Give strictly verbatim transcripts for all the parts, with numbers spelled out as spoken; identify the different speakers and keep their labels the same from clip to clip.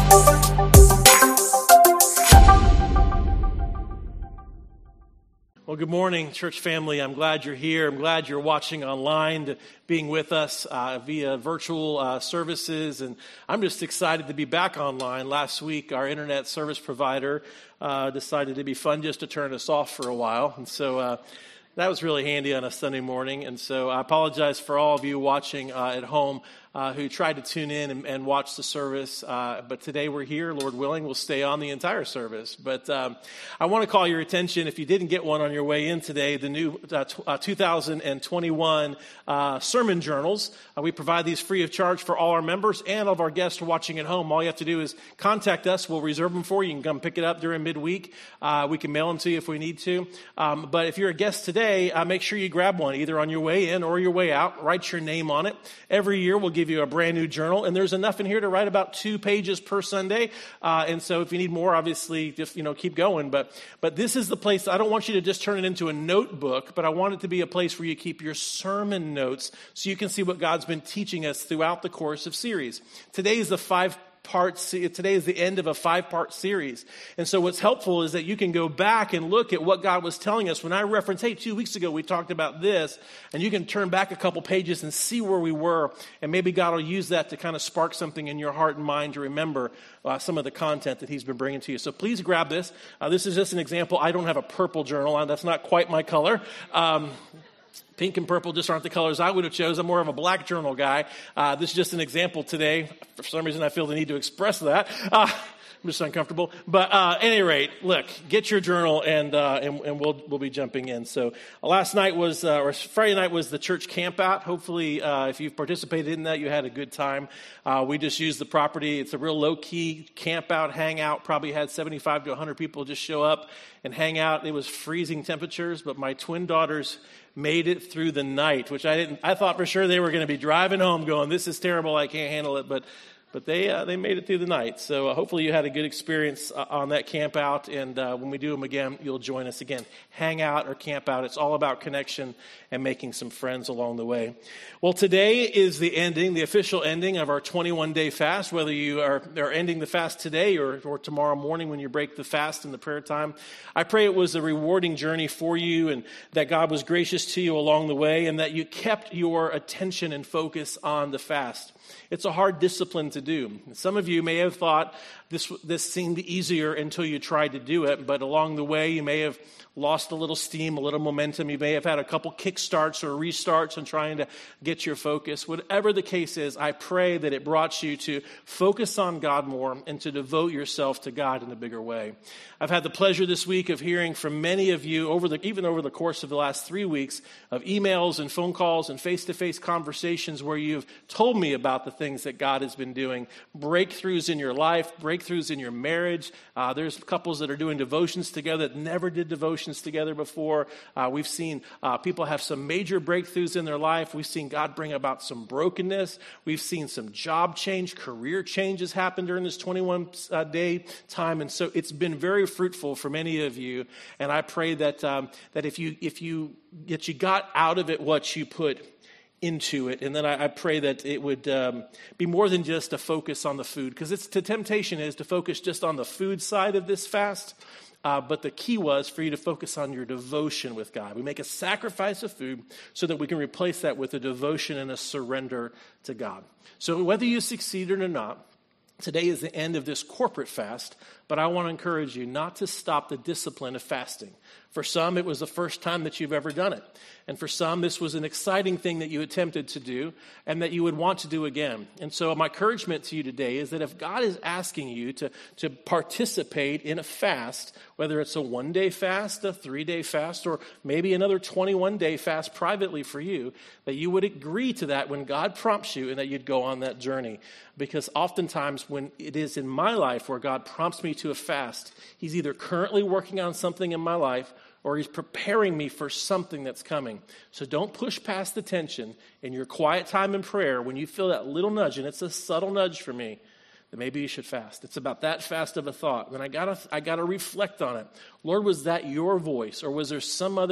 Speaker 1: Well, good morning, church family. I'm glad you're here. I'm glad you're watching online, to being with us uh, via virtual uh, services. And I'm just excited to be back online. Last week, our internet service provider uh, decided it'd be fun just to turn us off for a while. And so uh, that was really handy on a Sunday morning. And so I apologize for all of you watching uh, at home uh, who tried to tune in and, and watch the service. Uh, but today we're here, Lord willing, we'll stay on the entire service. But um, I want to call your attention, if you didn't get one on your way in today, the new uh, t- uh, two thousand twenty-one uh, sermon journals. Uh, we provide these free of charge for all our members and all of our guests watching at home. All you have to do is contact us. We'll reserve them for you. You can come pick it up during midweek. Uh, we can mail them to you if we need to. Um, but if you're a guest today, uh, make sure you grab one, either on your way in or your way out. Write your name on it. Every year we'll give you a brand new journal, and there's enough in here to write about two pages per Sunday. Uh, and so if you need more, obviously, just, you know, keep going. But but this is the place. I don't want you to just turn it into a notebook, but I want it to be a place where you keep your sermon notes so you can see what God's been teaching us throughout the course of series. Today is the five Part, today is the end of a five-part series. And so what's helpful is that you can go back and look at what God was telling us. When I reference, hey, two weeks ago we talked about this, and you can turn back a couple pages and see where we were, and maybe God will use that to kind of spark something in your heart and mind to remember uh, some of the content that he's been bringing to you. So please grab this. Uh, this is just an example. I don't have a purple journal. That's not quite my color. Um Pink and purple just aren't the colors I would have chosen. I'm more of a black journal guy. Uh, this is just an example today. For some reason, I feel the need to express that. Uh, I'm just uncomfortable. But uh, at any rate, look, get your journal, and uh, and, and we'll we'll be jumping in. So uh, last night was, uh, or Friday night was the church camp out. Hopefully, uh, if you've participated in that, you had a good time. Uh, we just used the property. It's a real low-key camp out, hangout. Probably had seventy-five to one hundred people just show up and hang out. It was freezing temperatures, but my twin daughters made it through the night, which I didn't. I thought for sure they were going to be driving home going, this is terrible, I can't handle it. But but they uh, they made it through the night. So uh, hopefully you had a good experience uh, on that camp out. And uh, when we do them again, you'll join us again. Hang out or camp out. It's all about connection and making some friends along the way. Well, today is the ending, the official ending of our twenty-one day fast. Whether you are, are ending the fast today or, or tomorrow morning when you break the fast in the prayer time, I pray it was a rewarding journey for you, and that God was gracious to you along the way, and that you kept your attention and focus on the fast. It's a hard discipline to do. Some of you may have thought this this seemed easier until you tried to do it, but along the way you may have lost a little steam, a little momentum. You may have had a couple kickstarts or restarts in trying to get your focus. Whatever the case is, I pray that it brought you to focus on God more and to devote yourself to God in a bigger way. I've had the pleasure this week of hearing from many of you, over the even over the course of the last three weeks, of emails and phone calls and face-to-face conversations where you've told me about the things that God has been doing, breakthroughs in your life, breakthroughs in your marriage. Uh, there's couples that are doing devotions together that never did devotions together before. Uh, we've seen uh, people have some major breakthroughs in their life. We've seen God bring about some brokenness. We've seen some job change, career changes happen during this twenty-one day time. And so it's been very fruitful for many of you. And I pray that um, that if you if you that you got out of it what you put into it. And then I, I pray that it would um, be more than just a focus on the food, because it's the temptation is to focus just on the food side of this fast. Uh, but the key was for you to focus on your devotion with God. We make a sacrifice of food so that we can replace that with a devotion and a surrender to God. So whether you succeeded or not, today is the end of this corporate fast, but I want to encourage you not to stop the discipline of fasting. For some, it was the first time that you've ever done it. And for some, this was an exciting thing that you attempted to do and that you would want to do again. And so my encouragement to you today is that if God is asking you to, to participate in a fast, whether it's a one-day fast, a three-day fast, or maybe another twenty-one day fast privately for you, that you would agree to that when God prompts you and that you'd go on that journey. Because oftentimes when it is in my life where God prompts me to a fast, he's either currently working on something in my life or he's preparing me for something that's coming. So don't push past the tension in your quiet time in prayer when you feel that little nudge, and it's a subtle nudge for me, that maybe you should fast. It's about that fast of a thought. And I gotta, I gotta reflect on it. Lord, was that your voice, or was there some other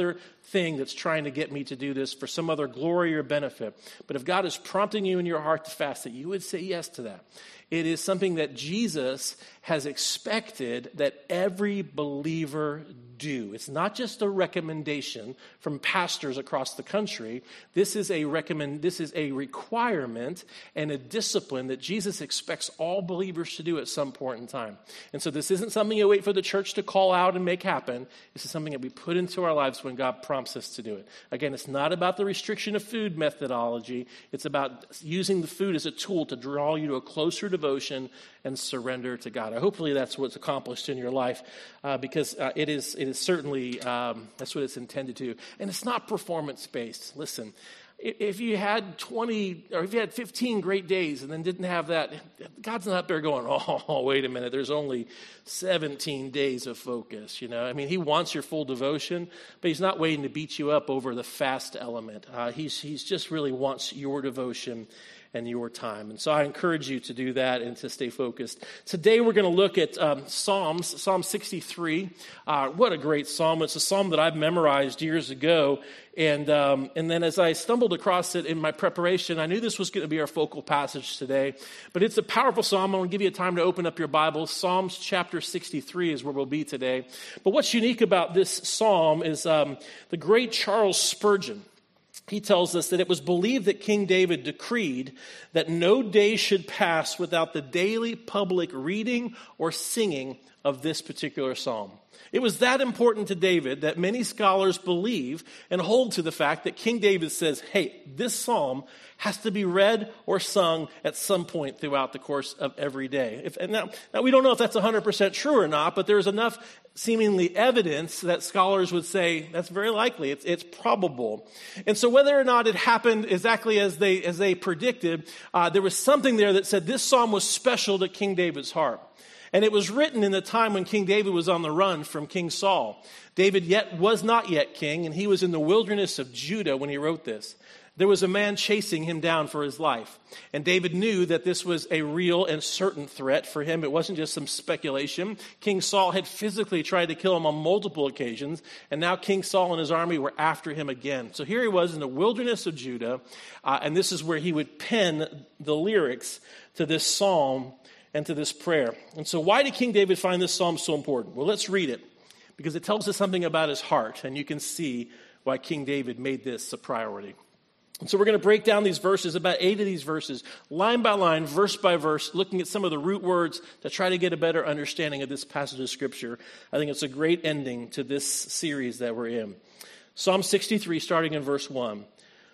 Speaker 1: thing that's trying to get me to do this for some other glory or benefit. But if God is prompting you in your heart to fast, that you would say yes to that. It is something that Jesus has expected that every believer do. It's not just a recommendation from pastors across the country. This is a recommend. This is a requirement and a discipline that Jesus expects all believers to do at some point in time. And so this isn't something you wait for the church to call out and make happen. This is something that we put into our lives when God prompts us to do it. Again, it's not about the restriction of food methodology. It's about using the food as a tool to draw you to a closer devotion and surrender to God. Hopefully that's what's accomplished in your life, uh, because uh, it is it is certainly, um, that's what it's intended to. And it's not performance-based. Listen, if you had twenty, or if you had fifteen great days and then didn't have that, God's not there going, oh, wait a minute, there's only seventeen days of focus, you know. I mean, he wants your full devotion, but he's not waiting to beat you up over the fast element. Uh, he's, he's just really wants your devotion and your time. And so I encourage you to do that and to stay focused. Today we're going to look at um, Psalms, Psalm sixty-three. Uh, what a great psalm. It's a psalm that I've memorized years ago. And um, and then as I stumbled across it in my preparation, I knew this was going to be our focal passage today. But it's a powerful psalm. I'm going to give you a time to open up your Bible. Psalms chapter sixty-three is where we'll be today. But what's unique about this psalm is um, the great Charles Spurgeon. He tells us that it was believed that King David decreed that no day should pass without the daily public reading or singing of this particular psalm. It was that important to David that many scholars believe and hold to the fact that King David says, hey, this psalm has to be read or sung at some point throughout the course of every day. If, and now, now, we don't know if that's one hundred percent true or not, but there's enough seemingly evidence that scholars would say that's very likely. It's, it's probable. And so whether or not it happened exactly as they, as they predicted, uh, there was something there that said this psalm was special to King David's heart. And it was written in the time when King David was on the run from King Saul. David yet was not yet king, and he was in the wilderness of Judah when he wrote this. There was a man chasing him down for his life. And David knew that this was a real and certain threat for him. It wasn't just some speculation. King Saul had physically tried to kill him on multiple occasions, and now King Saul and his army were after him again. So here he was in the wilderness of Judah, uh, and this is where he would pen the lyrics to this psalm and to this prayer. And so why did King David find this psalm so important? Well, let's read it, because it tells us something about his heart, and you can see why King David made this a priority. And so we're going to break down these verses, about eight of these verses, line by line, verse by verse, looking at some of the root words to try to get a better understanding of this passage of Scripture. I think it's a great ending to this series that we're in. Psalm sixty-three, starting in verse one.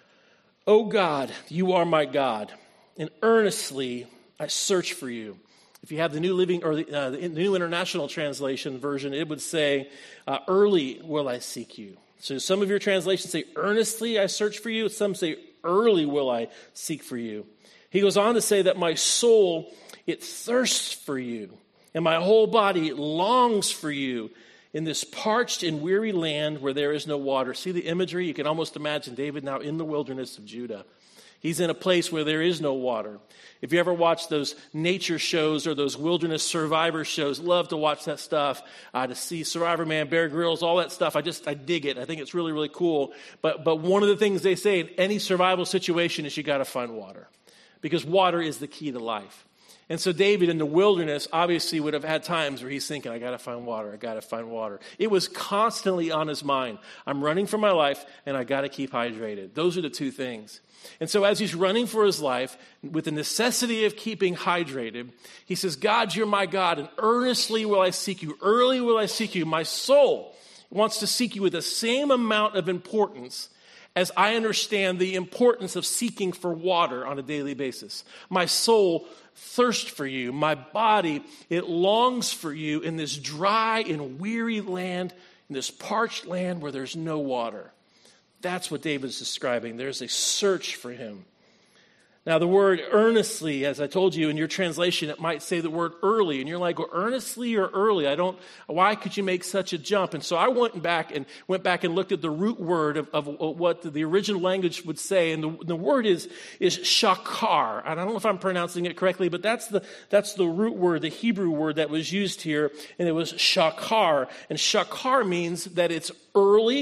Speaker 1: O God, you are my God, and earnestly I search for you. If you have the New Living or the, uh, the New International Translation version, it would say, uh, early will I seek you. So some of your translations say, earnestly I search for you. Some say, early will I seek for you. He goes on to say that my soul, it thirsts for you, and my whole body longs for you in this parched and weary land where there is no water. See the imagery? You can almost imagine David now in the wilderness of Judah. He's in a place where there is no water. If you ever watch those nature shows or those wilderness survivor shows, love to watch that stuff, uh, to see Survivor Man, Bear Grylls, all that stuff. I just, I dig it. I think it's really, really cool. But, but one of the things they say in any survival situation is you got to find water, because water is the key to life. And so David in the wilderness obviously would have had times where he's thinking, I got to find water, I got to find water. It was constantly on his mind. I'm running for my life, and I got to keep hydrated. Those are the two things. And so as he's running for his life, with the necessity of keeping hydrated, he says, God, you're my God, and earnestly will I seek you. Early will I seek you. My soul wants to seek you with the same amount of importance as I understand the importance of seeking for water on a daily basis. My soul thirsts for you. My body, it longs for you in this dry and weary land, in this parched land where there's no water. That's what David's describing. There's a search for him. Now, the word earnestly, as I told you in your translation, it might say the word early. And you're like, well, earnestly or early? I don't, why could you make such a jump? And so I went back and went back and looked at the root word of, of what the original language would say. And the, the word is, is shakar. And I don't know if I'm pronouncing it correctly, but that's the, that's the root word, the Hebrew word that was used here. And it was shakar. And shakar means that it's early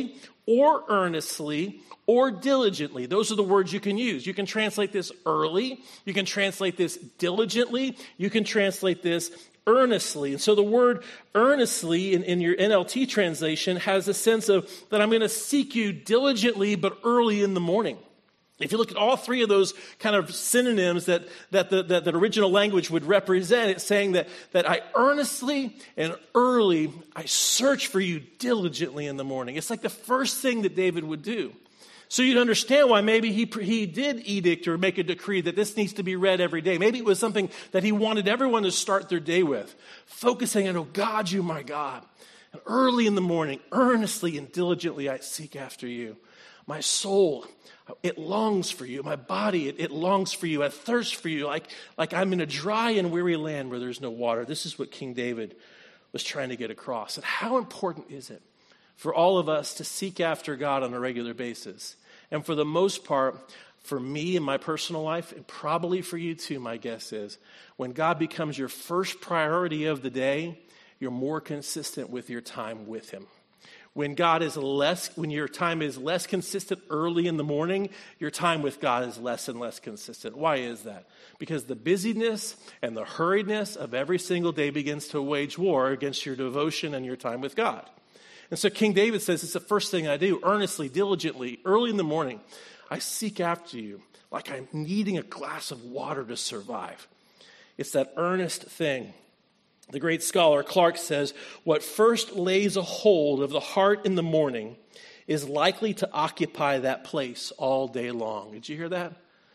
Speaker 1: or earnestly, or diligently. Those are the words you can use. You can translate this early. You can translate this diligently. You can translate this earnestly. And so the word earnestly in, in your N L T translation has a sense of that I'm going to seek you diligently, but early in the morning. If you look at all three of those kind of synonyms that, that the that, that original language would represent, it's saying that, that I earnestly and early, I search for you diligently in the morning. It's like the first thing that David would do. So you'd understand why maybe he he did edict or make a decree that this needs to be read every day. Maybe it was something that he wanted everyone to start their day with, focusing on, oh God, you my God. And early in the morning, earnestly and diligently I seek after you. My soul, it longs for you. My body, it, it longs for you. I thirst for you like, like I'm in a dry and weary land where there's no water. This is what King David was trying to get across. And how important is it for all of us to seek after God on a regular basis? And for the most part, for me in my personal life, and probably for you too, my guess is, when God becomes your first priority of the day, you're more consistent with your time with him. When God is less, when your time is less consistent early in the morning, your time with God is less and less consistent. Why is that? Because the busyness and the hurriedness of every single day begins to wage war against your devotion and your time with God. And so King David says, it's the first thing I do, earnestly, diligently, early in the morning. I seek after you like I'm needing a glass of water to survive. It's that earnest thing. The great scholar Clark says, what first lays a hold of the heart in the morning is likely to occupy that place all day long. Did you hear that?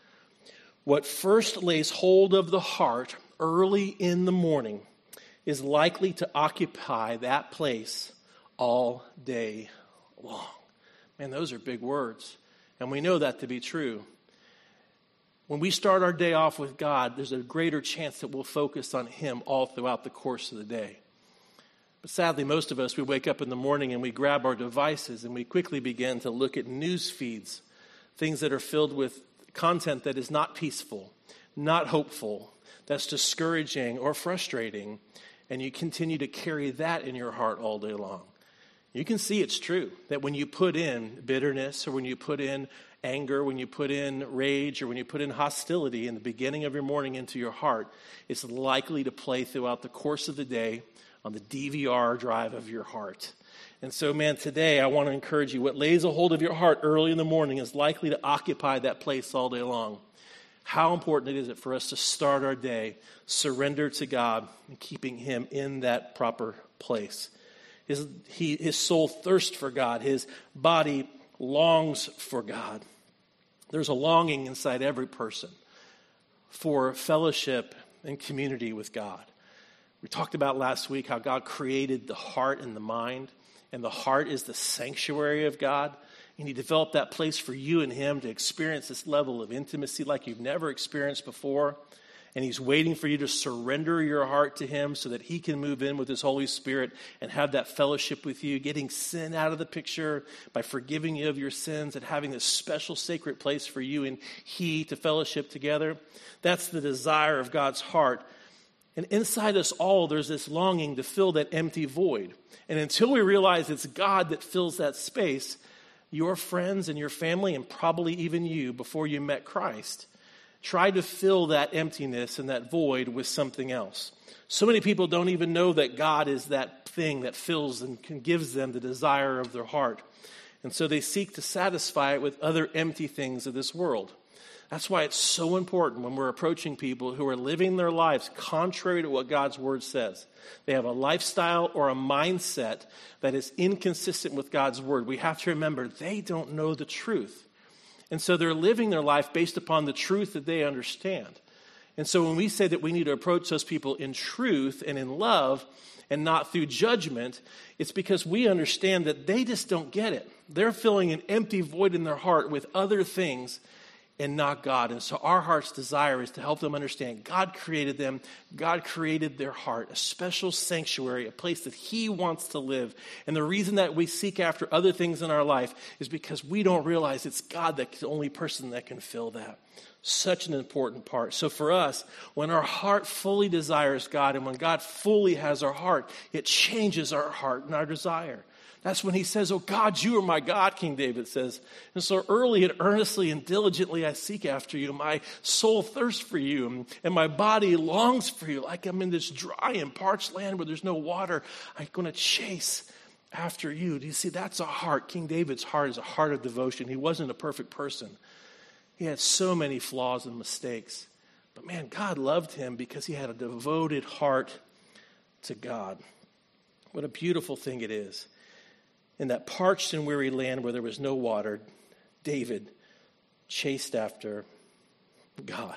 Speaker 1: What first lays hold of the heart early in the morning is likely to occupy that place all day long. Man, those are big words. And we know that to be true. When we start our day off with God, there's a greater chance that we'll focus on him all throughout the course of the day. But sadly, most of us, we wake up in the morning and we grab our devices and we quickly begin to look at news feeds, things that are filled with content that is not peaceful, not hopeful, that's discouraging or frustrating, and you continue to carry that in your heart all day long. You can see it's true that when you put in bitterness or when you put in anger, when you put in rage, or when you put in hostility in the beginning of your morning into your heart, it's likely to play throughout the course of the day on the D V R drive of your heart. And so, man, today I want to encourage you, what lays a hold of your heart early in the morning is likely to occupy that place all day long. How important is it for us to start our day, surrender to God, and keeping him in that proper place? His, he, his soul thirsts for God. His body longs for God. There's a longing inside every person for fellowship and community with God. We talked about last week how God created the heart and the mind, and the heart is the sanctuary of God. And he developed that place for you and him to experience this level of intimacy like you've never experienced before. And he's waiting for you to surrender your heart to him so that he can move in with his Holy Spirit and have that fellowship with you, getting sin out of the picture by forgiving you of your sins and having this special sacred place for you and he to fellowship together. That's the desire of God's heart. And inside us all, there's this longing to fill that empty void. And until we realize it's God that fills that space, your friends and your family, and probably even you before you met Christ, try to fill that emptiness and that void with something else. So many people don't even know that God is that thing that fills and gives them the desire of their heart. And so they seek to satisfy it with other empty things of this world. That's why it's so important when we're approaching people who are living their lives contrary to what God's word says. They have a lifestyle or a mindset that is inconsistent with God's word. We have to remember they don't know the truth. And so they're living their life based upon the truth that they understand. And so when we say that we need to approach those people in truth and in love and not through judgment, it's because we understand that they just don't get it. They're filling an empty void in their heart with other things and not God. And so our heart's desire is to help them understand God created them. God created their heart, a special sanctuary, a place that he wants to live. And the reason that we seek after other things in our life is because we don't realize it's God that's the only person that can fill that. Such an important part. So for us, when our heart fully desires God and when God fully has our heart, it changes our heart and our desire. That's when he says, oh God, you are my God, King David says. And so early and earnestly and diligently I seek after you. My soul thirsts for you, and my body longs for you. Like I'm in this dry and parched land where there's no water, I'm going to chase after you. Do you see? That's a heart. King David's heart is a heart of devotion. He wasn't a perfect person. He had so many flaws and mistakes. But man, God loved him because he had a devoted heart to God. What a beautiful thing it is. In that parched and weary land where there was no water, David chased after God.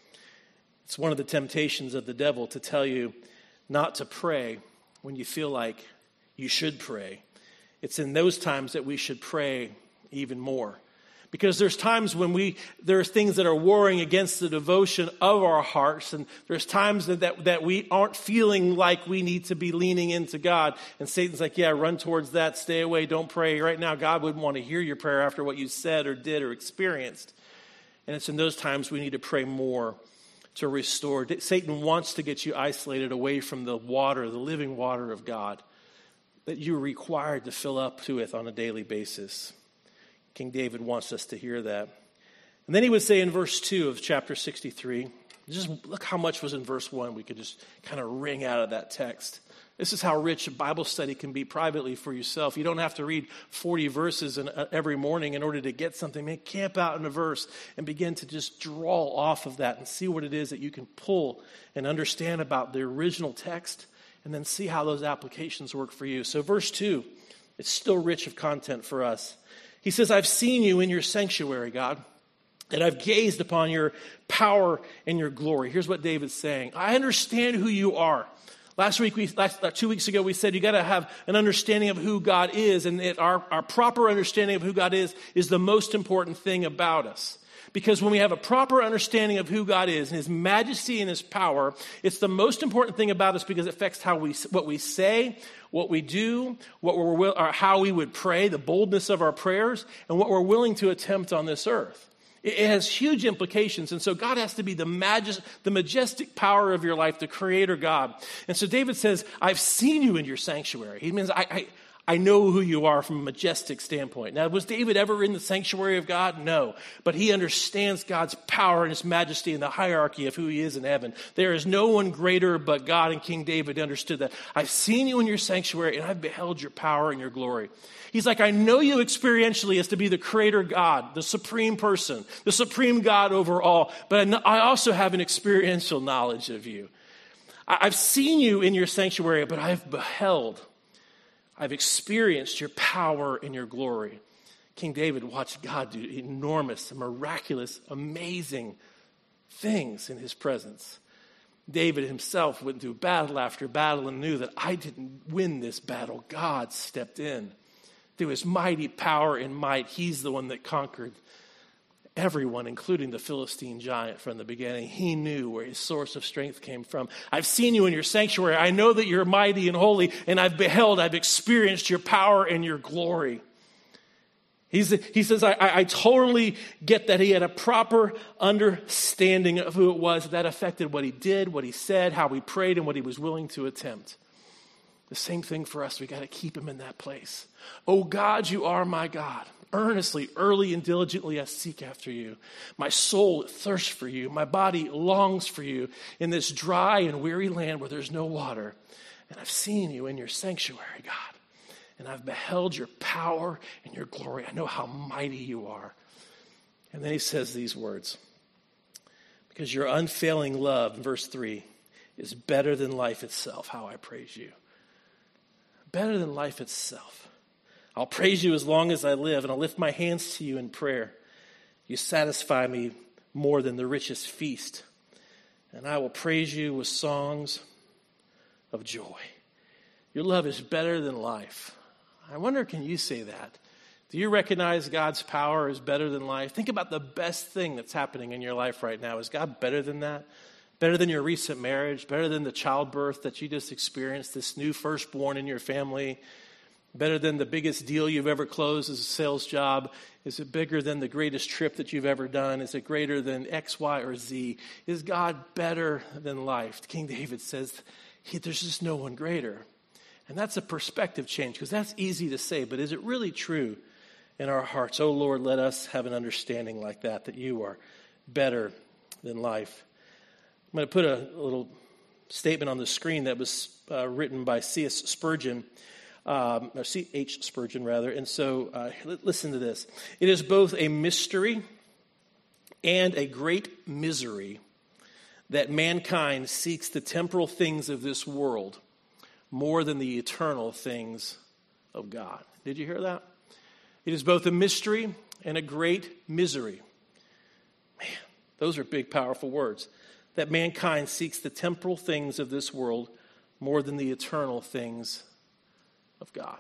Speaker 1: It's one of the temptations of the devil to tell you not to pray when you feel like you should pray. It's in those times that we should pray even more. Because there's times when we, there's things that are warring against the devotion of our hearts. And there's times that, that, that we aren't feeling like we need to be leaning into God. And Satan's like, yeah, run towards that, stay away, don't pray. Right now, God wouldn't want to hear your prayer after what you said or did or experienced. And it's in those times we need to pray more to restore. Satan wants to get you isolated away from the water, the living water of God, that you're required to fill up to it on a daily basis. King David wants us to hear that. And then he would say in verse two of chapter sixty-three, just look how much was in verse one we could just kind of wring out of that text. This is how rich a Bible study can be privately for yourself. You don't have to read forty verses in, uh, every morning in order to get something. Man, camp out in a verse and begin to just draw off of that and see what it is that you can pull and understand about the original text, and then see how those applications work for you. So verse two, it's still rich of content for us. He says, I've seen you in your sanctuary, God, and I've gazed upon your power and your glory. Here's what David's saying. I understand who you are. Last week, we, last, uh, two weeks ago, we said you got to have an understanding of who God is, and it, our, our proper understanding of who God is is the most important thing about us. Because when we have a proper understanding of who God is and his majesty and his power, it's the most important thing about us because it affects how we, what we say, what we do, what we're, or how we would pray, the boldness of our prayers, and what we're willing to attempt on this earth. It, it has huge implications. And so God has to be the, majest, the majestic power of your life, the creator God. And so David says, I've seen you in your sanctuary. He means I... I I know who you are from a majestic standpoint. Now, was David ever in the sanctuary of God? No. But he understands God's power and his majesty and the hierarchy of who he is in heaven. There is no one greater but God, and King David understood that. I've seen you in your sanctuary, and I've beheld your power and your glory. He's like, I know you experientially as to be the creator God, the supreme person, the supreme God over all, but I, know, I also have an experiential knowledge of you. I, I've seen you in your sanctuary, but I've beheld I've experienced your power and your glory. King David watched God do enormous, miraculous, amazing things in his presence. David himself went through battle after battle and knew that I didn't win this battle. God stepped in. Through his mighty power and might, he's the one that conquered everyone, including the Philistine giant from the beginning. He knew where his source of strength came from. I've seen you in your sanctuary. I know that you're mighty and holy, and I've beheld, I've experienced your power and your glory. He's, he says, I, I, I totally get that he had a proper understanding of who it was that affected what he did, what he said, how he prayed, and what he was willing to attempt. The same thing for us. We got to keep him in that place. Oh God, you are my God. Earnestly, early, and diligently I seek after you. My soul thirsts for you. My body longs for you in this dry and weary land where there's no water. And I've seen you in your sanctuary, God. And I've beheld your power and your glory. I know how mighty you are. And then he says these words. Because your unfailing love, in verse three, is better than life itself, how I praise you. Better than life itself. I'll praise you as long as I live, and I'll lift my hands to you in prayer. You satisfy me more than the richest feast, and I will praise you with songs of joy. Your love is better than life. I wonder, can you say that? Do you recognize God's power is better than life? Think about the best thing that's happening in your life right now. Is God better than that? Better than your recent marriage? Better than the childbirth that you just experienced, this new firstborn in your family? Better than the biggest deal you've ever closed as a sales job? Is it bigger than the greatest trip that you've ever done? Is it greater than X, Y, or Z? Is God better than life? King David says, he, there's just no one greater. And that's a perspective change, because that's easy to say, but is it really true in our hearts? Oh, Lord, let us have an understanding like that, that you are better than life. I'm going to put a, a little statement on the screen that was uh, written by C S Spurgeon, um, or C H Spurgeon, rather. And so uh, listen to this. It is both a mystery and a great misery that mankind seeks the temporal things of this world more than the eternal things of God. Did you hear that? It is both a mystery and a great misery. Man, those are big, powerful words. That mankind seeks the temporal things of this world more than the eternal things of God.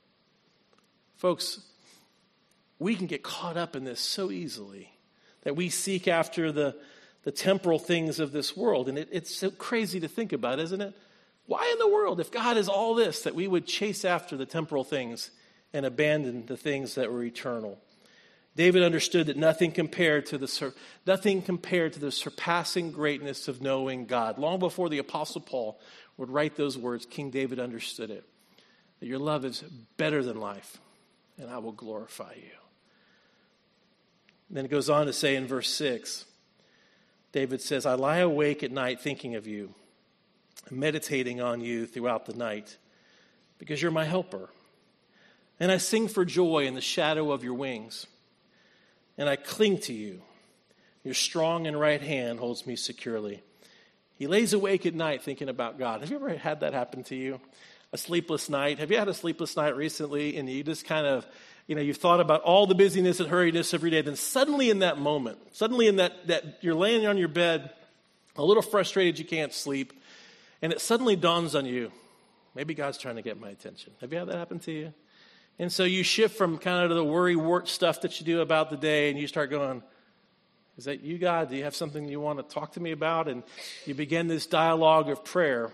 Speaker 1: Folks, we can get caught up in this so easily, that we seek after the, the temporal things of this world. And it, it's so crazy to think about, isn't it? Why in the world, if God is all this, that we would chase after the temporal things and abandon the things that were eternal? David understood that nothing compared to the nothing compared to the surpassing greatness of knowing God. Long before the Apostle Paul would write those words, King David understood it. That your love is better than life, and I will glorify you. And then it goes on to say in verse six, David says, I lie awake at night thinking of you, meditating on you throughout the night, because you're my helper. And I sing for joy in the shadow of your wings, and I cling to you. Your strong and right hand holds me securely. He lays awake at night thinking about God. Have you ever had that happen to you? A sleepless night? Have you had a sleepless night recently, and you just kind of, you know, you've thought about all the busyness and hurriedness of your day, then suddenly in that moment, suddenly in that, that you're laying on your bed, a little frustrated you can't sleep, and it suddenly dawns on you, maybe God's trying to get my attention. Have you had that happen to you? And so you shift from kind of the worry, wart stuff that you do about the day, and you start going, is that you, God? Do you have something you want to talk to me about? And you begin this dialogue of prayer.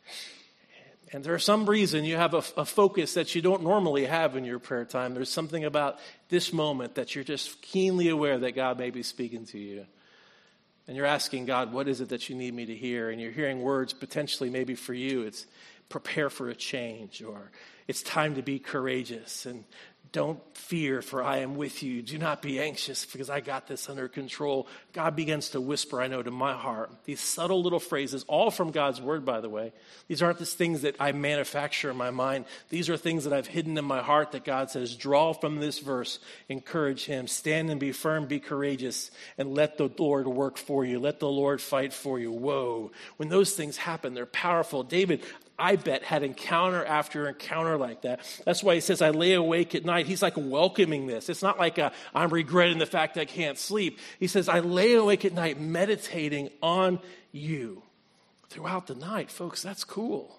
Speaker 1: And there's some reason you have a, a focus that you don't normally have in your prayer time. There's something about this moment that you're just keenly aware that God may be speaking to you. And you're asking God, what is it that you need me to hear? And you're hearing words potentially maybe for you. It's prepare for a change, or it's time to be courageous, and don't fear, for I am with you. Do not be anxious, because I got this under control. God begins to whisper, I know, to my heart. These subtle little phrases, all from God's word, by the way. These aren't just things that I manufacture in my mind. These are things that I've hidden in my heart that God says, draw from this verse, encourage him, stand and be firm, be courageous, and let the Lord work for you. Let the Lord fight for you. Whoa. When those things happen, they're powerful. David, I bet, had encounter after encounter like that. That's why he says, I lay awake at night. He's like welcoming this. It's not like a, I'm regretting the fact that I can't sleep. He says, I lay awake at night meditating on you throughout the night. Folks, that's cool.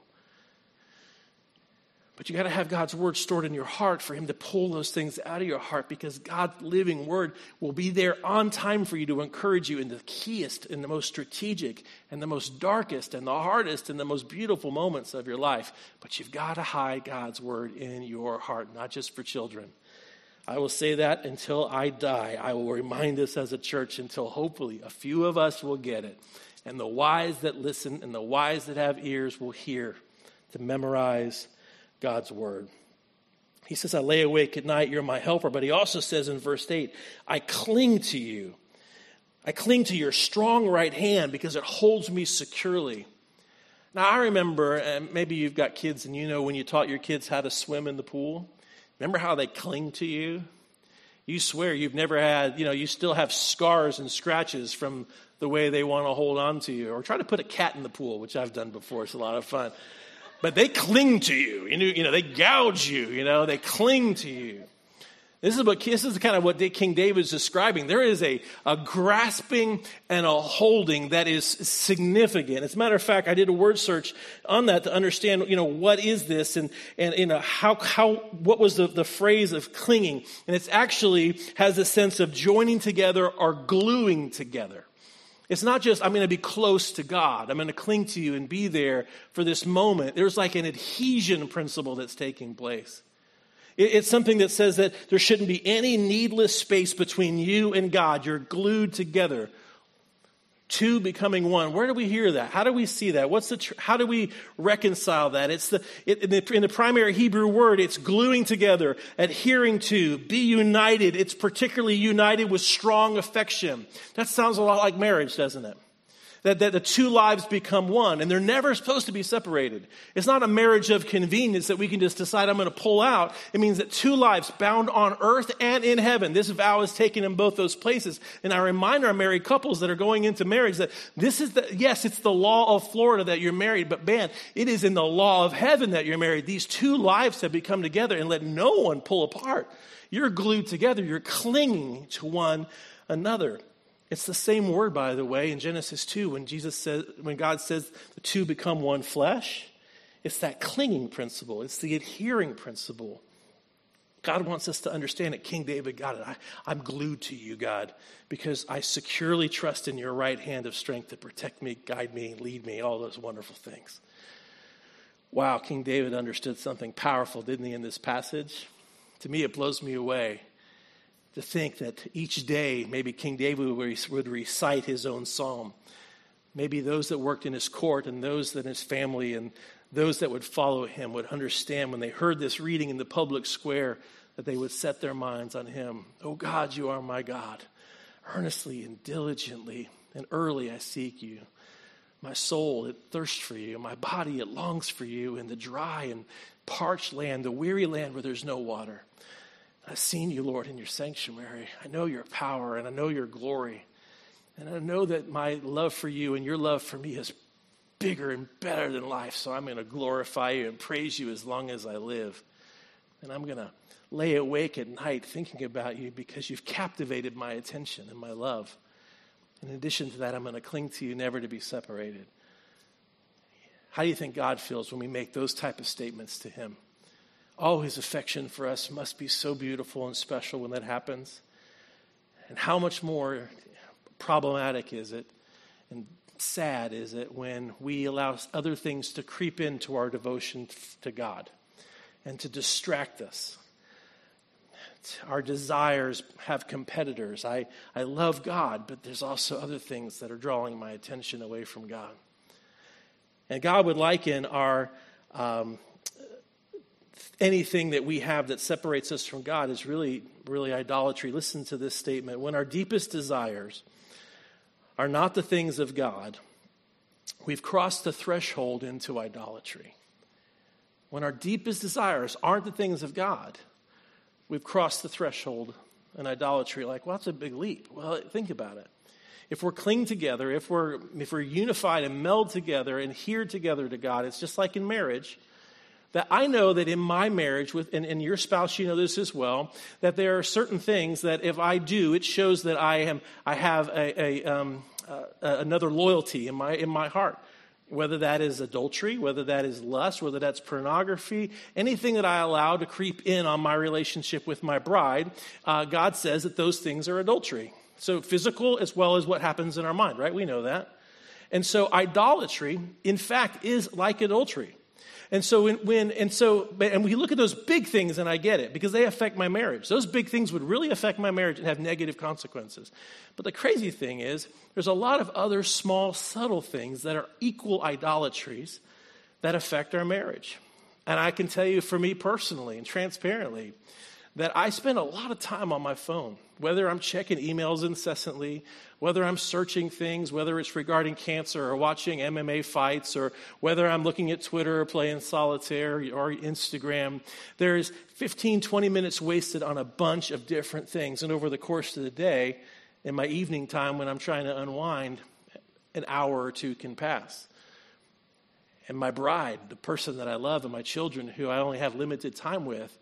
Speaker 1: But you got to have God's word stored in your heart for him to pull those things out of your heart, because God's living word will be there on time for you to encourage you in the keyest and the most strategic and the most darkest and the hardest and the most beautiful moments of your life. But you've got to hide God's word in your heart, not just for children. I will say that until I die. I will remind us as a church until hopefully a few of us will get it. And the wise that listen and the wise that have ears will hear, to memorize God's word. He says, I lay awake at night, you're my helper. But he also says in verse eight, I cling to you. I cling to your strong right hand because it holds me securely. Now, I remember, and maybe you've got kids and you know when you taught your kids how to swim in the pool, remember how they cling to you? You swear you've never had, you know, you still have scars and scratches from the way they want to hold on to you. Or try to put a cat in the pool, which I've done before. It's a lot of fun. But they cling to you. You know, you know, they gouge you, you know, they cling to you. This is what this is kind of what King David is describing. There is a, a grasping and a holding that is significant. As a matter of fact, I did a word search on that to understand, you know, what is this, and and you know how how what was the, the phrase of clinging. And it's actually has a sense of joining together or gluing together. It's not just, I'm going to be close to God. I'm going to cling to you and be there for this moment. There's like an adhesion principle that's taking place. It's something that says that there shouldn't be any needless space between you and God. You're glued together. Two becoming one. Where do we hear that? How do we see that? What's the? Tr- how do we reconcile that? It's the it, in, the in the primary Hebrew word. It's gluing together, adhering to, be united. It's particularly united with strong affection. That sounds a lot like marriage, doesn't it? That, that the two lives become one, and they're never supposed to be separated. It's not a marriage of convenience that we can just decide I'm going to pull out. It means that two lives bound on earth and in heaven. This vow is taken in both those places. And I remind our married couples that are going into marriage that this is the, yes, it's the law of Florida that you're married, but man, it is in the law of heaven that you're married. These two lives have become together, and let no one pull apart. You're glued together. You're clinging to one another. It's the same word, by the way, in Genesis two, when Jesus says, when God says the two become one flesh. It's that clinging principle. It's the adhering principle. God wants us to understand that King David got it. I, I'm glued to you, God, because I securely trust in your right hand of strength to protect me, guide me, lead me, all those wonderful things. Wow, King David understood something powerful, didn't he, in this passage? To me, it blows me away to think that each day, maybe King David would recite his own psalm. Maybe those that worked in his court and those that his family and those that would follow him would understand when they heard this reading in the public square that they would set their minds on him. Oh God, you are my God. Earnestly and diligently and early I seek you. My soul, it thirsts for you. My body, it longs for you in the dry and parched land, the weary land where there's no water. I've seen you, Lord, in your sanctuary. I know your power and I know your glory. And I know that my love for you and your love for me is bigger and better than life. So I'm going to glorify you and praise you as long as I live. And I'm going to lay awake at night thinking about you because you've captivated my attention and my love. In addition to that, I'm going to cling to you, never to be separated. How do you think God feels when we make those type of statements to him? Oh, his affection for us must be so beautiful and special when that happens. And how much more problematic is it and sad is it when we allow other things to creep into our devotion to God and to distract us. Our desires have competitors. I, I love God, but there's also other things that are drawing my attention away from God. And God would liken our um, anything that we have that separates us from God is really, really idolatry. Listen to this statement. When our deepest desires are not the things of God, we've crossed the threshold into idolatry. When our deepest desires aren't the things of God, we've crossed the threshold in idolatry. Like, well, that's a big leap. Well, think about it. If we're cling together, if we're if we're unified and meld together and adhere together to God, it's just like in marriage. That I know that in my marriage, with and, and your spouse, you know this as well, that there are certain things that if I do, it shows that I am I have a, a um, uh, another loyalty in my in my heart. Whether that is adultery, whether that is lust, whether that's pornography, anything that I allow to creep in on my relationship with my bride, uh, God says that those things are adultery. So physical as well as what happens in our mind, right? We know that. And so idolatry, in fact, is like adultery. And so when, when and so and we look at those big things, and I get it because they affect my marriage. Those big things would really affect my marriage and have negative consequences. But the crazy thing is, there's a lot of other small, subtle things that are equal idolatries that affect our marriage. And I can tell you, for me personally and transparently, that I spend a lot of time on my phone, whether I'm checking emails incessantly, whether I'm searching things, whether it's regarding cancer or watching M M A fights, or whether I'm looking at Twitter or playing solitaire or Instagram. There's fifteen, twenty minutes wasted on a bunch of different things. And over the course of the day, in my evening time when I'm trying to unwind, an hour or two can pass. And my bride, the person that I love, and my children who I only have limited time with,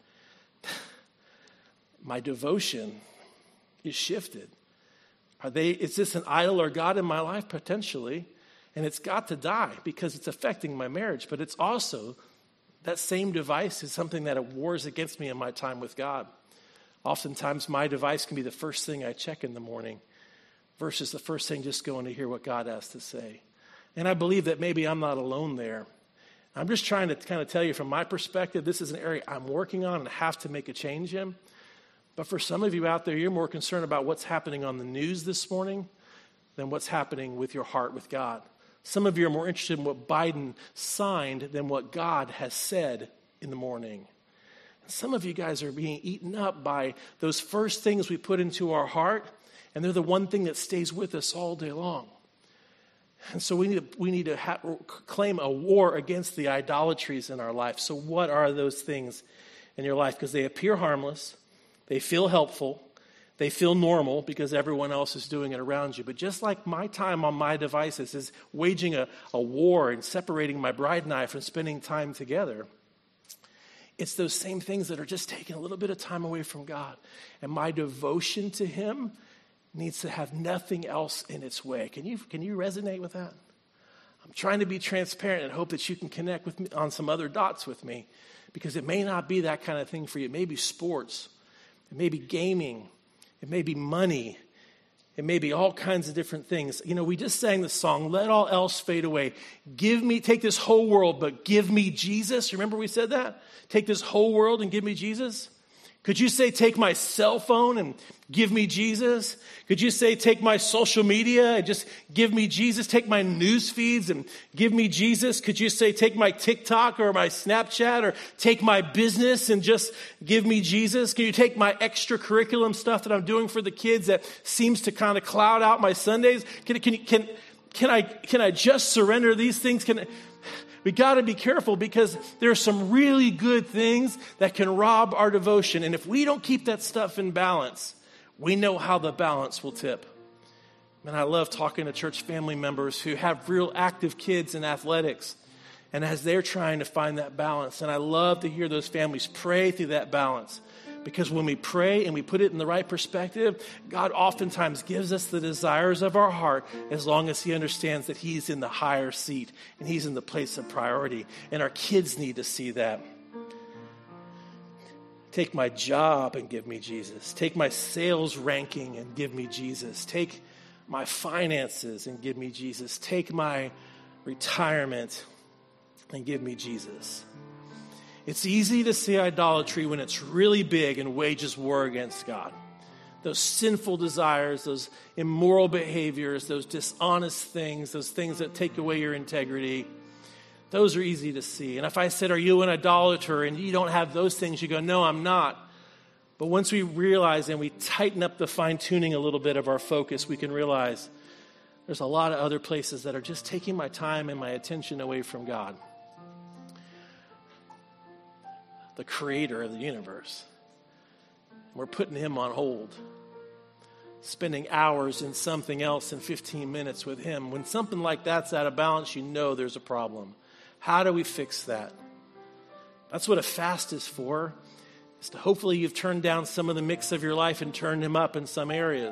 Speaker 1: my devotion is shifted. Are they, is this an idol or God in my life? Potentially. And it's got to die because it's affecting my marriage. But it's also, that same device is something that wars against me in my time with God. Oftentimes my device can be the first thing I check in the morning versus the first thing just going to hear what God has to say. And I believe that maybe I'm not alone there. I'm just trying to kind of tell you from my perspective, this is an area I'm working on and have to make a change in. But for some of you out there, you're more concerned about what's happening on the news this morning than what's happening with your heart with God. Some of you are more interested in what Biden signed than what God has said in the morning. And some of you guys are being eaten up by those first things we put into our heart, and they're the one thing that stays with us all day long. And so we need to, we need to ha- claim a war against the idolatries in our life. So what are those things in your life? Because they appear harmless, they feel helpful, they feel normal because everyone else is doing it around you. But just like my time on my devices is waging a, a war and separating my bride and I from spending time together, it's those same things that are just taking a little bit of time away from God. And my devotion to him needs to have nothing else in its way. Can you, can you resonate with that? I'm trying to be transparent and hope that you can connect with me on some other dots with me, because it may not be that kind of thing for you. It may be sports. It may be gaming. It may be money. It may be all kinds of different things. You know, we just sang the song, "Let All Else Fade Away." Give me, take this whole world, but give me Jesus. Remember we said that? Take this whole world and give me Jesus. Could you say, take my cell phone and give me Jesus? Could you say, take my social media and just give me Jesus? Take my news feeds and give me Jesus? Could you say, take my TikTok or my Snapchat, or take my business and just give me Jesus? Can you take my extracurriculum stuff that I'm doing for the kids that seems to kind of cloud out my Sundays? Can, can, can, can I, can I just surrender these things? Can I, We got to be careful, because there are some really good things that can rob our devotion. And if we don't keep that stuff in balance, we know how the balance will tip. And I love talking to church family members who have real active kids in athletics, and as they're trying to find that balance. And I love to hear those families pray through that balance. Because when we pray and we put it in the right perspective, God oftentimes gives us the desires of our heart, as long as he understands that he's in the higher seat and he's in the place of priority. And our kids need to see that. Take my job and give me Jesus. Take my sales ranking and give me Jesus. Take my finances and give me Jesus. Take my retirement and give me Jesus. It's easy to see idolatry when it's really big and wages war against God. Those sinful desires, those immoral behaviors, those dishonest things, those things that take away your integrity, those are easy to see. And if I said, are you an idolater, and you don't have those things, you go, no, I'm not. But once we realize and we tighten up the fine-tuning a little bit of our focus, we can realize there's a lot of other places that are just taking my time and my attention away from God, the creator of the universe. We're putting him on hold, spending hours in something else in fifteen minutes with him. When something like that's out of balance, you know there's a problem. How do we fix that? That's what a fast is for. Is to hopefully you've turned down some of the mix of your life and turned him up in some areas.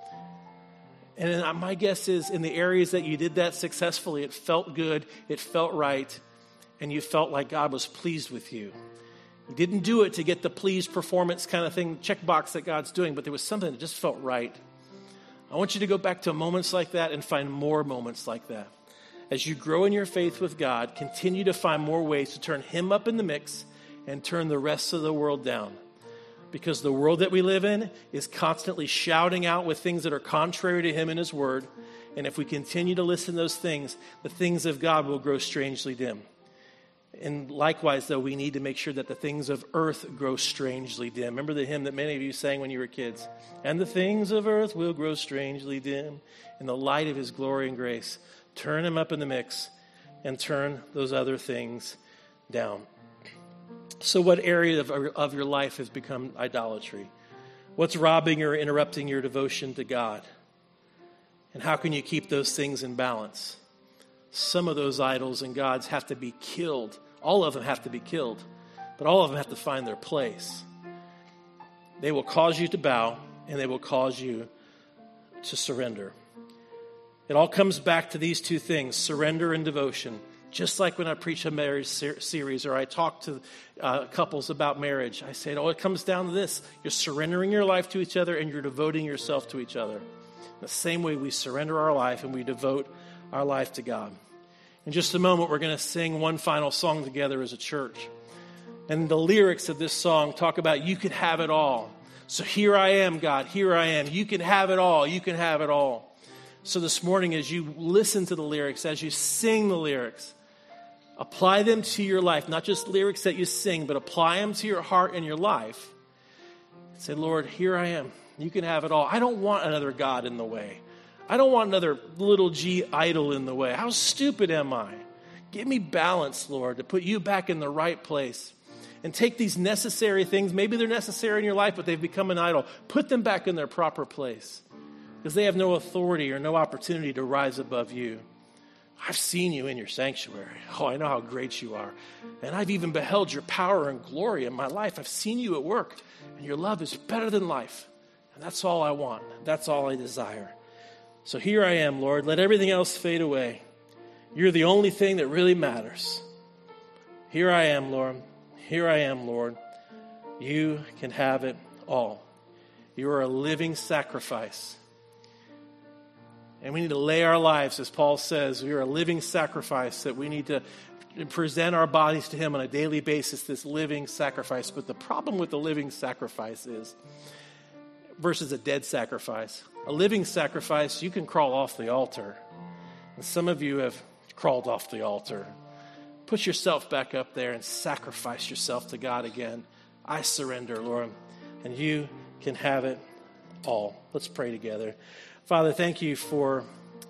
Speaker 1: And my guess is in the areas that you did that successfully, it felt good, it felt right, and you felt like God was pleased with you. You didn't do it to get the pleased performance kind of thing, checkbox that God's doing, but there was something that just felt right. I want you to go back to moments like that and find more moments like that. As you grow in your faith with God, continue to find more ways to turn him up in the mix and turn the rest of the world down. Because the world that we live in is constantly shouting out with things that are contrary to him and his word. And if we continue to listen to those things, the things of God will grow strangely dim. And likewise, though, we need to make sure that the things of earth grow strangely dim. Remember the hymn that many of you sang when you were kids? And the things of earth will grow strangely dim in the light of his glory and grace. Turn him up in the mix and turn those other things down. So what area of, of your life has become idolatry? What's robbing or interrupting your devotion to God? And how can you keep those things in balance? Some of those idols and gods have to be killed. All of them have to be killed, but all of them have to find their place. They will cause you to bow, and they will cause you to surrender. It all comes back to these two things, surrender and devotion. Just like when I preach a marriage ser- series or I talk to uh, couples about marriage, I say, oh, it comes down to this. You're surrendering your life to each other and you're devoting yourself to each other. The same way we surrender our life and we devote our life to God. In just a moment, we're going to sing one final song together as a church. And the lyrics of this song talk about you can have it all. So here I am, God, here I am. You can have it all. You can have it all. So this morning, as you listen to the lyrics, as you sing the lyrics, apply them to your life, not just lyrics that you sing, but apply them to your heart and your life. Say, Lord, here I am. You can have it all. I don't want another God in the way. I don't want another little g idol in the way. How stupid am I? Give me balance, Lord, to put you back in the right place. And take these necessary things. Maybe they're necessary in your life, but they've become an idol. Put them back in their proper place. Because they have no authority or no opportunity to rise above you. I've seen you in your sanctuary. Oh, I know how great you are. And I've even beheld your power and glory in my life. I've seen you at work. And your love is better than life. And that's all I want. That's all I desire. So here I am, Lord. Let everything else fade away. You're the only thing that really matters. Here I am, Lord. Here I am, Lord. You can have it all. You are a living sacrifice. And we need to lay our lives, as Paul says, we are a living sacrifice, that we need to present our bodies to him on a daily basis, this living sacrifice. But the problem with the living sacrifice is, versus a dead sacrifice, a living sacrifice, you can crawl off the altar. And some of you have crawled off the altar. Put yourself back up there and sacrifice yourself to God again. I surrender, Lord, and you can have it all. Let's pray together. Father, thank you for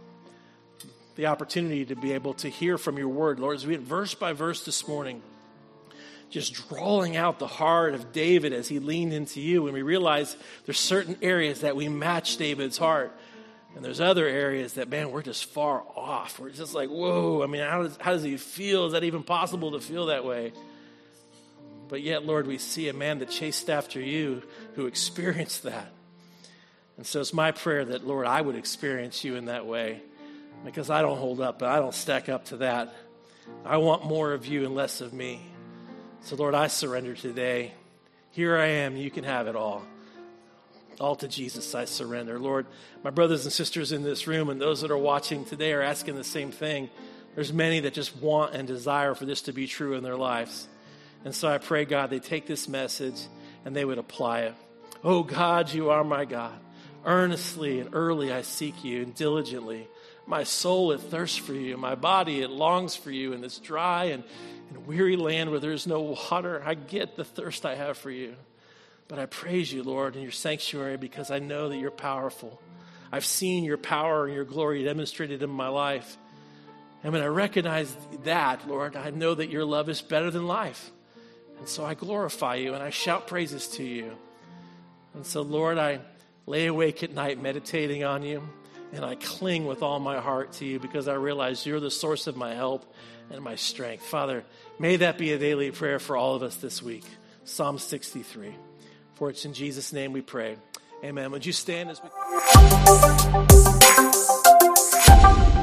Speaker 1: the opportunity to be able to hear from your word. Lord, as we went verse by verse this morning, just drawing out the heart of David as he leaned into you, and we realize there's certain areas that we match David's heart. And there's other areas that, man, we're just far off. We're just like, whoa, I mean, how does, how does he feel? Is that even possible to feel that way? But yet, Lord, we see a man that chased after you who experienced that. And so it's my prayer that, Lord, I would experience you in that way, because I don't hold up, and I don't stack up to that. I want more of you and less of me. So, Lord, I surrender today. Here I am. You can have it all. All to Jesus I surrender. Lord, my brothers and sisters in this room and those that are watching today are asking the same thing. There's many that just want and desire for this to be true in their lives. And so I pray, God, they take this message and they would apply it. Oh, God, you are my God. Earnestly and early I seek you, and diligently. My soul, it thirsts for you. My body, it longs for you in this dry and, and weary land where there's no water. I get the thirst I have for you. But I praise you, Lord, in your sanctuary, because I know that you're powerful. I've seen your power and your glory demonstrated in my life. And when I recognize that, Lord, I know that your love is better than life. And so I glorify you and I shout praises to you. And so, Lord, I lay awake at night meditating on you, and I cling with all my heart to you, because I realize you're the source of my help and my strength. Father, may that be a daily prayer for all of us this week. Psalm sixty-three. For it's in Jesus' name we pray. Amen. Would you stand as we...